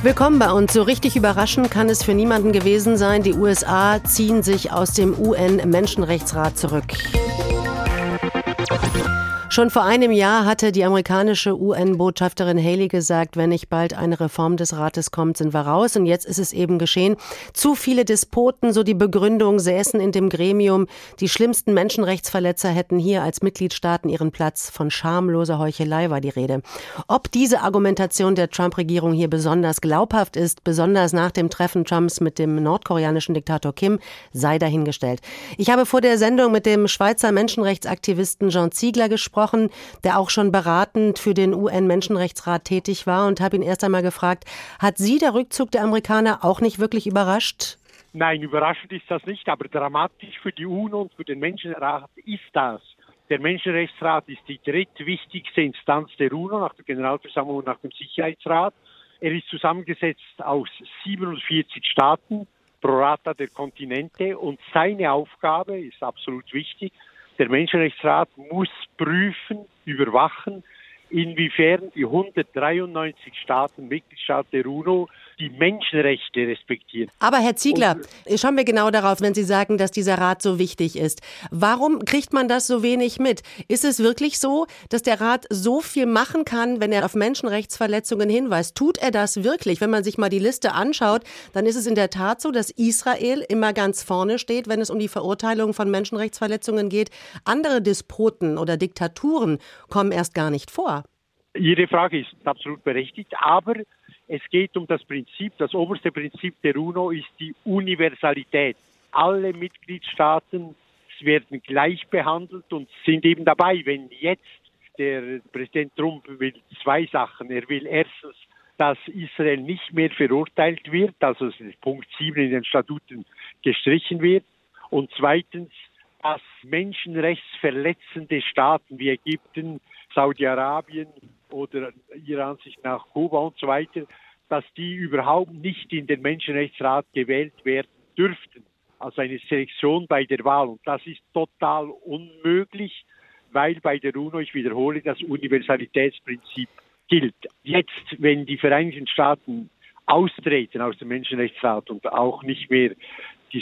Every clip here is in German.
Willkommen bei uns. So richtig überraschend kann es für niemanden gewesen sein. Die USA ziehen sich aus dem UN-Menschenrechtsrat zurück. Schon vor einem Jahr hatte die amerikanische UN-Botschafterin Haley gesagt, wenn nicht bald eine Reform des Rates kommt, sind wir raus. Und jetzt ist es eben geschehen. Zu viele Despoten, so die Begründung, säßen in dem Gremium. Die schlimmsten Menschenrechtsverletzer hätten hier als Mitgliedstaaten ihren Platz. Von schamloser Heuchelei war die Rede. Ob diese Argumentation der Trump-Regierung hier besonders glaubhaft ist, besonders nach dem Treffen Trumps mit dem nordkoreanischen Diktator Kim, sei dahingestellt. Ich habe vor der Sendung mit dem Schweizer Menschenrechtsaktivisten Jean Ziegler gesprochen, der auch schon beratend für den UN-Menschenrechtsrat tätig war, und habe ihn erst einmal gefragt, hat Sie der Rückzug der Amerikaner auch nicht wirklich überrascht? Nein, überraschend ist das nicht, aber dramatisch für die UNO und für den Menschenrechtsrat ist das. Der Menschenrechtsrat ist die drittwichtigste Instanz der UNO nach der Generalversammlung und nach dem Sicherheitsrat. Er ist zusammengesetzt aus 47 Staaten, pro rata der Kontinente, und seine Aufgabe ist absolut wichtig. Der Menschenrechtsrat muss prüfen, überwachen, inwiefern die 193 Mitgliedstaaten der UNO, die Menschenrechte respektieren. Aber Herr Ziegler, schauen wir genau darauf, wenn Sie sagen, dass dieser Rat so wichtig ist. Warum kriegt man das so wenig mit? Ist es wirklich so, dass der Rat so viel machen kann, wenn er auf Menschenrechtsverletzungen hinweist? Tut er das wirklich? Wenn man sich mal die Liste anschaut, dann ist es in der Tat so, dass Israel immer ganz vorne steht, wenn es um die Verurteilung von Menschenrechtsverletzungen geht. Andere Despoten oder Diktaturen kommen erst gar nicht vor. Ihre Frage ist absolut berechtigt, aber es geht um das Prinzip, das oberste Prinzip der UNO ist die Universalität. Alle Mitgliedstaaten werden gleich behandelt und sind eben dabei. Wenn jetzt der Präsident Trump will zwei Sachen. Er will erstens, dass Israel nicht mehr verurteilt wird, also Punkt 7 in den Statuten gestrichen wird. Und zweitens, dass menschenrechtsverletzende Staaten wie Ägypten, Saudi-Arabien oder ihrer Ansicht nach Kuba und so weiter, dass die überhaupt nicht in den Menschenrechtsrat gewählt werden dürften. Also eine Selektion bei der Wahl. Und das ist total unmöglich, weil bei der UNO, ich wiederhole, das Universalitätsprinzip gilt. Jetzt, wenn die Vereinigten Staaten austreten aus dem Menschenrechtsrat und auch nicht mehr die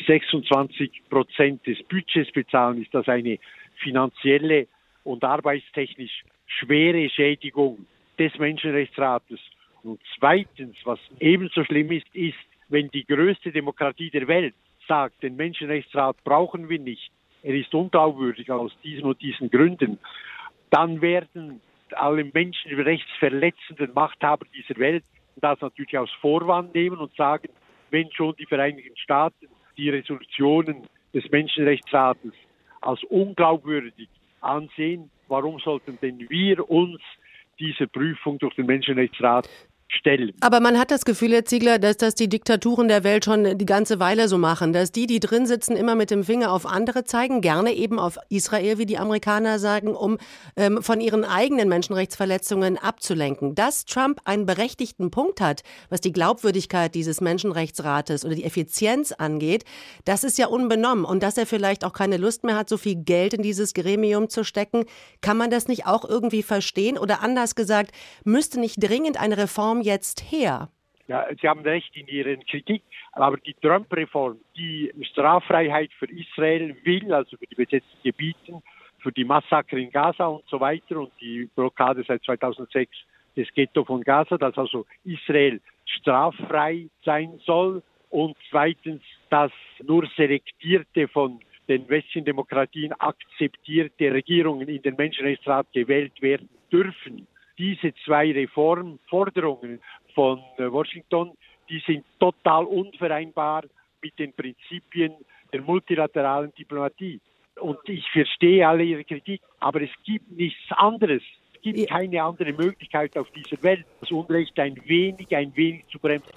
26% des Budgets bezahlen, ist das eine finanzielle und arbeitstechnisch schwere Schädigung des Menschenrechtsrates. Und zweitens, was ebenso schlimm ist, wenn die größte Demokratie der Welt sagt, den Menschenrechtsrat brauchen wir nicht, er ist unglaubwürdig aus diesen und diesen Gründen, dann werden alle menschenrechtsverletzenden Machthaber dieser Welt das natürlich als Vorwand nehmen und sagen, wenn schon die Vereinigten Staaten die Resolutionen des Menschenrechtsrates als unglaubwürdig ansehen, warum sollten denn wir uns dieser Prüfung durch den Menschenrechtsrat stellen? Aber man hat das Gefühl, Herr Ziegler, dass das die Diktaturen der Welt schon die ganze Weile so machen, dass die drin sitzen, immer mit dem Finger auf andere zeigen, gerne eben auf Israel, wie die Amerikaner sagen, um von ihren eigenen Menschenrechtsverletzungen abzulenken. Dass Trump einen berechtigten Punkt hat, was die Glaubwürdigkeit dieses Menschenrechtsrates oder die Effizienz angeht, das ist ja unbenommen. Und dass er vielleicht auch keine Lust mehr hat, so viel Geld in dieses Gremium zu stecken, kann man das nicht auch irgendwie verstehen? Oder anders gesagt, müsste nicht dringend eine Reform jetzt her? Ja, Sie haben recht in Ihrer Kritik, aber die Trump-Reform, die Straffreiheit für Israel will, also für die besetzten Gebiete, für die Massaker in Gaza und so weiter und die Blockade seit 2006 des Ghetto von Gaza, dass also Israel straffrei sein soll, und zweitens, dass nur selektierte von den westlichen Demokratien akzeptierte Regierungen in den Menschenrechtsrat gewählt werden dürfen. Diese zwei Reformforderungen von Washington, die sind total unvereinbar mit den Prinzipien der multilateralen Diplomatie. Und ich verstehe alle Ihre Kritik, aber es gibt nichts anderes. Es gibt keine andere Möglichkeit auf dieser Welt, das Unrecht ein wenig zu bremsen.